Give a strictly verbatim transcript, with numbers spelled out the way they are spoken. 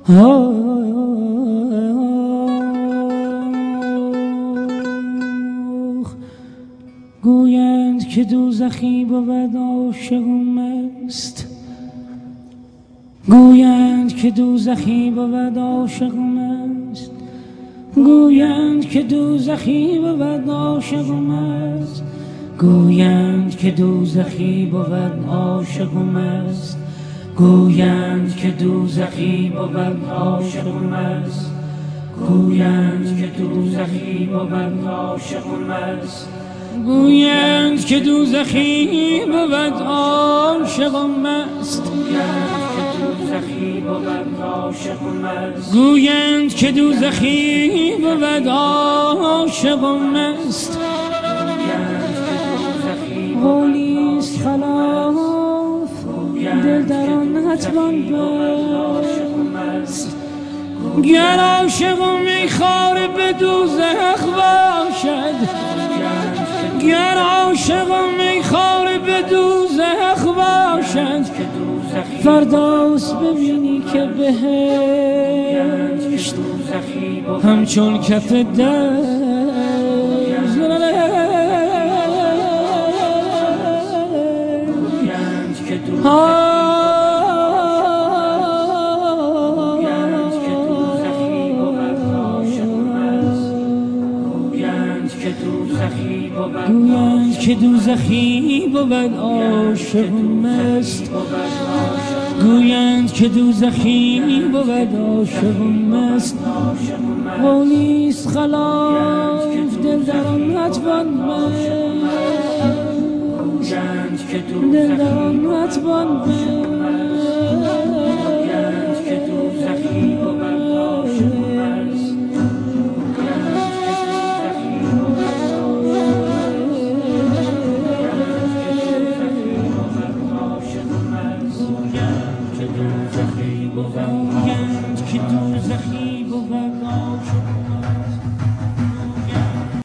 آخ گویند که دوزخی بود عاشق و مست، گویند که دوزخی بود عاشق و مست، گویند که دوزخی بود عاشق و مست، گویند که دوزخی بود عاشق و مست، گویند که دوزخی بود عاشق و مست، گویند که دوزخی بود عاشق و مست، گویند که دوزخی بود عاشق و مست، گویند که دوزخی بود عاشق و مست. قولیست خلاف دل در آن نتوان بست، گر عاشق و میخواره به دوزخ باشد، گر عاشق و میخواره به دوزخ باشد، فرداست ببینی که بهشت همچون کف دست. گویند که دوزخی بود عاشق و مست، گویند که دوزخی بود عاشق و مست. قولیست خلاف دل در آن نتوان بست، دل در آن نتوان بست. گویند که دوزخی بود عاشق